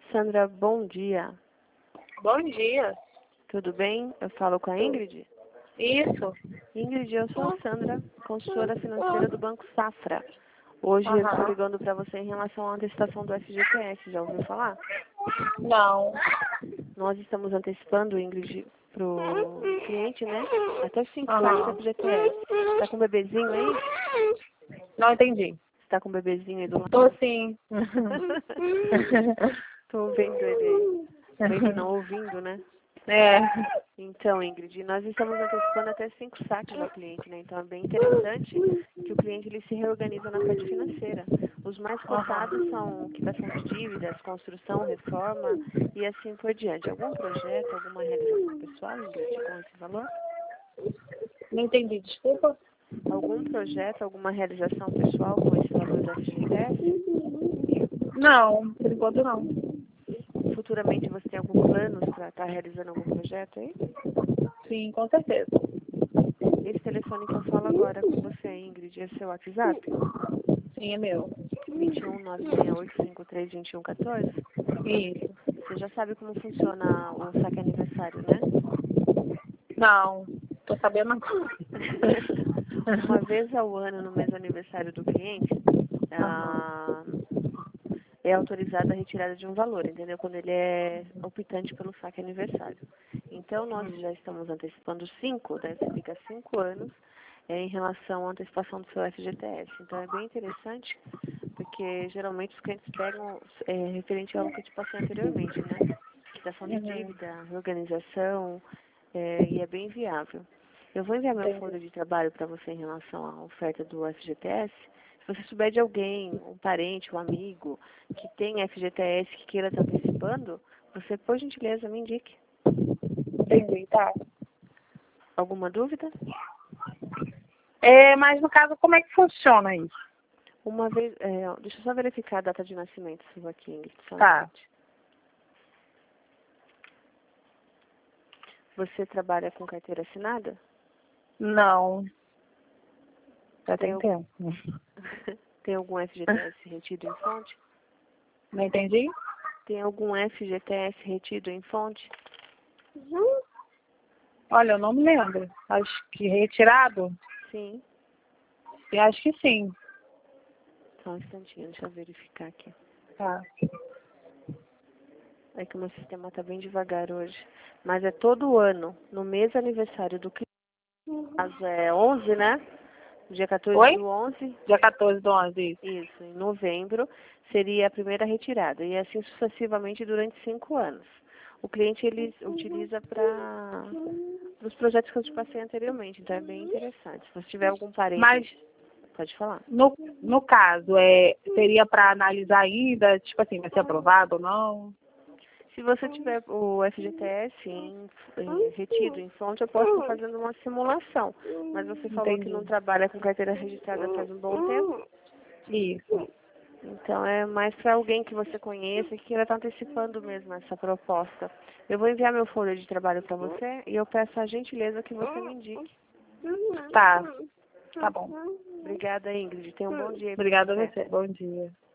Sandra, bom dia. Bom dia. Tudo bem? Eu falo com a Ingrid? Isso. Ingrid, eu sou a Sandra, consultora financeira do Banco Safra. Hoje eu estou ligando para você em relação à antecipação do FGTS. Já ouviu falar? Não. Nós estamos antecipando, Ingrid, para o cliente, né? Até 5 anos do FGTS. Está com um bebezinho aí? Não entendi. Está com um bebezinho aí do lado? Tô sim. Estou vendo ele aí. Vendo não, ouvindo, né? É. Então, Ingrid, nós estamos antecipando até 5 saques ao cliente, né? Então é bem interessante que o cliente ele se reorganiza na parte financeira. Os mais cotados são quitação de dívidas, construção, reforma e assim por diante. Algum projeto, alguma realização pessoal, Ingrid, com esse valor? Não entendi, desculpa. Algum projeto, alguma realização pessoal com esse valor do FGTS? Não, por enquanto não. Futuramente você tem algum plano para estar realizando algum projeto aí? Sim, com certeza. Esse telefone que eu falo agora com você, Ingrid, é seu WhatsApp? Sim, é meu. 21968532114? Isso. Você já sabe como funciona o saque aniversário, né? Não, tô sabendo agora. Uma vez ao ano, no mês do aniversário do cliente, é autorizada a retirada de um valor, entendeu? Quando ele é optante pelo saque aniversário. Então, nós já estamos antecipando 5, daí você fica 5 anos em relação à antecipação do seu FGTS. Então, é bem interessante, porque geralmente os clientes pegam referente ao que eu te passei anteriormente, né? Quitação de dívida, reorganização, e é bem viável. Eu vou enviar meu folha de trabalho para você em relação à oferta do FGTS. Se você souber de alguém, um parente, um amigo, que tem FGTS que queira estar antecipando, você, por gentileza, me indique. Entendi, tá. Alguma dúvida? Mas no caso, como é que funciona isso? Uma vez, deixa eu só verificar a data de nascimento sua aqui, Ingrid. Tá. Você trabalha com carteira assinada? Não. Já Tem tem tempo. Tem algum FGTS retido em fonte? Não entendi? Tem algum FGTS retido em fonte? Olha, eu não me lembro. Acho que retirado? Sim. Eu acho que sim. Só um instantinho, deixa eu verificar aqui. Tá. É que o meu sistema está bem devagar hoje. Mas é todo ano, no mês aniversário do cliente. Caso é 11, né? Dia 14 Oi? do 11. Dia 14 do 11, isso. Isso, em novembro seria a primeira retirada. E assim sucessivamente durante 5 anos. O cliente ele utiliza para os projetos que eu te passei anteriormente. Então é bem interessante. Se você tiver algum parente, Mas pode falar. no caso, seria para analisar ainda, tipo assim, vai ser aprovado ou não? Se você tiver o FGTS retido em fonte, eu posso estar fazendo uma simulação. Mas você falou que Entendi. não trabalha com carteira registrada faz um bom tempo. Isso. Então é mais para alguém que você conheça e que queira estar antecipando mesmo essa proposta. Eu vou enviar meu folha de trabalho para você e eu peço a gentileza que você me indique. Tá. Tá bom. Obrigada, Ingrid. Tenha um bom dia. Obrigada a você. Bom dia.